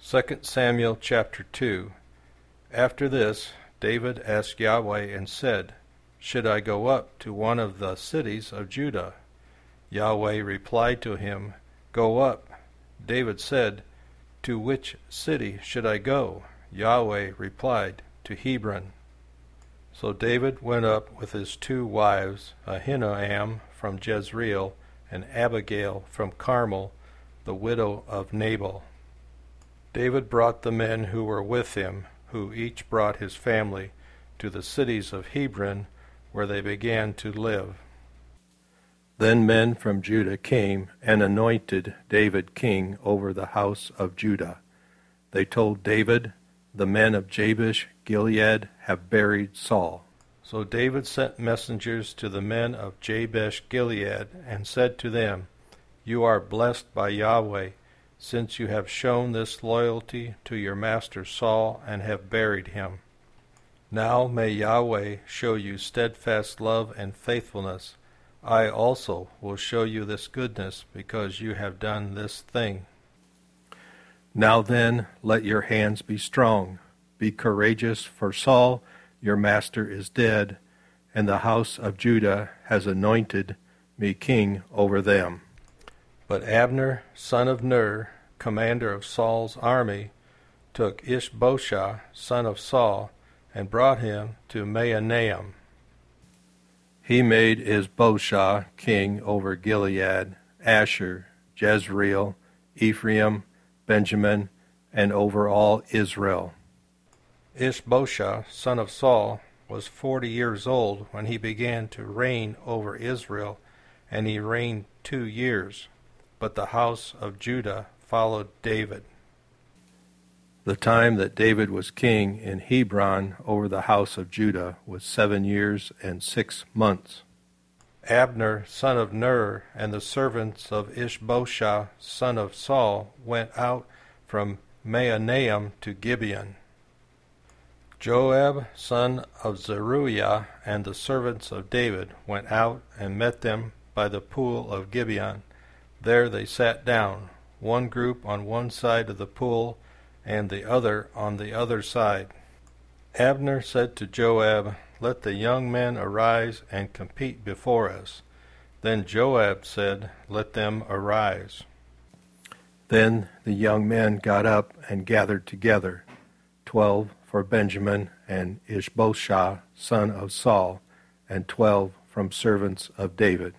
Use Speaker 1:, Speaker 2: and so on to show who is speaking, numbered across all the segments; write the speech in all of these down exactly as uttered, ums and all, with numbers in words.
Speaker 1: Second Samuel chapter two. After this, David asked Yahweh and said, Should I go up to one of the cities of Judah? Yahweh replied to him, Go up. David said, To which city should I go? Yahweh replied, To Hebron. So David went up with his two wives, Ahinoam from Jezreel, and Abigail from Carmel, the widow of Nabal. David brought the men who were with him, who each brought his family, to the cities of Hebron, where they began to live. Then men from Judah came and anointed David king over the house of Judah. They told David, The men of Jabesh Gilead have buried Saul. So David sent messengers to the men of Jabesh Gilead, and said to them, You are blessed by Yahweh, since you have shown this loyalty to your master Saul and have buried him. Now may Yahweh show you steadfast love and faithfulness. I also will show you this goodness, because you have done this thing. Now then, let your hands be strong. Be courageous, for Saul, your master, is dead, and the house of Judah has anointed me king over them. But Abner, son of Ner, commander of Saul's army, took Ishbosheth, son of Saul, and brought him to Mahanaim. He made Ishbosheth king over Gilead, Asher, Jezreel, Ephraim, Benjamin, and over all Israel. Ishbosheth, son of Saul, was forty years old when he began to reign over Israel, and he reigned two years. But the house of Judah followed David. The time that David was king in Hebron over the house of Judah was seven years and six months. Abner, son of Ner, and the servants of Ishbosheth, son of Saul, went out from Mahanaim to Gibeon. Joab, son of Zeruiah, and the servants of David went out and met them by the pool of Gibeon. There they sat down, one group on one side of the pool, and the other on the other side. Abner said to Joab, Let the young men arise and compete before us. Then Joab said, Let them arise. Then the young men got up and gathered together, twelve for Benjamin and Ishbosheth, son of Saul, and twelve from servants of David.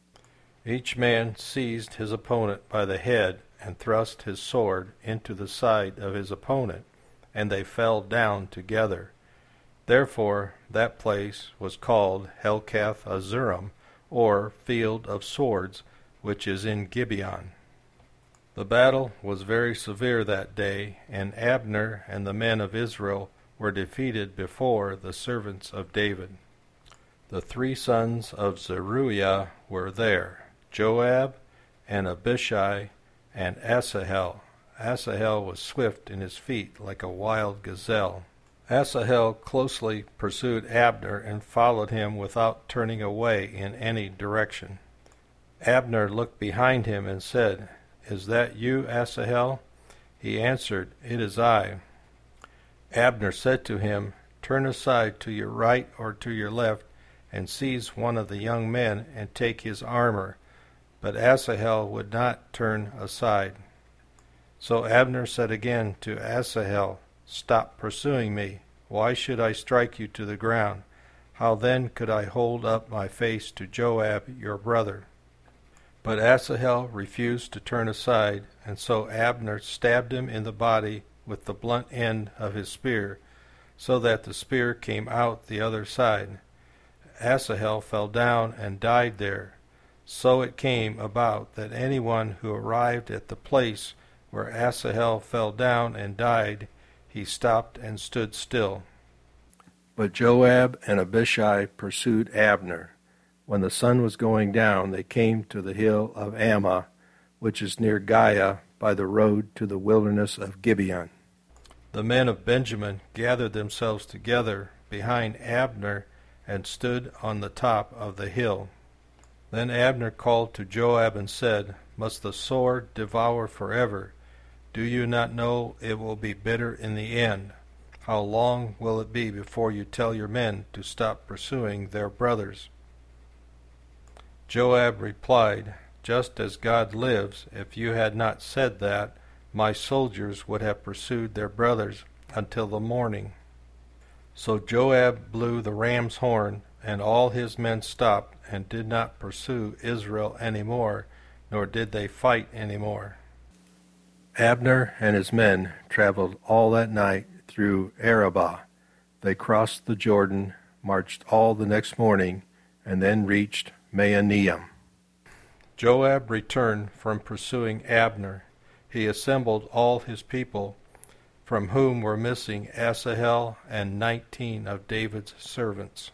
Speaker 1: Each man seized his opponent by the head and thrust his sword into the side of his opponent, and they fell down together. Therefore that place was called Helkath Azurim, or Field of Swords, which is in Gibeon. The battle was very severe that day, and Abner and the men of Israel were defeated before the servants of David. The three sons of Zeruiah were there, Joab, and Abishai, and Asahel. Asahel was swift in his feet like a wild gazelle. Asahel closely pursued Abner and followed him without turning away in any direction. Abner looked behind him and said, Is that you, Asahel? He answered, It is I. Abner said to him, Turn aside to your right or to your left, and seize one of the young men and take his armor. But Asahel would not turn aside. So Abner said again to Asahel, Stop pursuing me. Why should I strike you to the ground? How then could I hold up my face to Joab your brother? But Asahel refused to turn aside, and so Abner stabbed him in the body with the blunt end of his spear, so that the spear came out the other side. Asahel fell down and died there. So it came about that anyone who arrived at the place where Asahel fell down and died, he stopped and stood still. But Joab and Abishai pursued Abner. When the sun was going down, they came to the hill of Ammah, which is near Giah, by the road to the wilderness of Gibeon. The men of Benjamin gathered themselves together behind Abner and stood on the top of the hill. Then Abner called to Joab and said, Must the sword devour forever? Do you not know it will be bitter in the end? How long will it be before you tell your men to stop pursuing their brothers?" Joab replied, "Just as God lives, if you had not said that, my soldiers would have pursued their brothers until the morning." So Joab blew the ram's horn, and all his men stopped and did not pursue Israel any more, nor did they fight any more. Abner and his men traveled all that night through Arabah. They crossed the Jordan, marched all the next morning, and then reached Mahanaim. Joab returned from pursuing Abner. He assembled all his people, from whom were missing Asahel and nineteen of David's servants.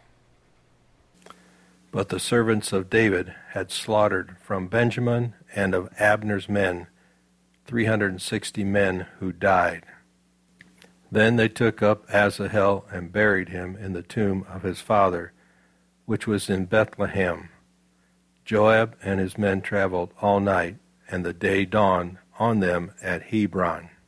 Speaker 1: But the servants of David had slaughtered from Benjamin and of Abner's men three hundred and sixty men who died. Then they took up Asahel and buried him in the tomb of his father, which was in Bethlehem. Joab and his men traveled all night, and the day dawned on them at Hebron.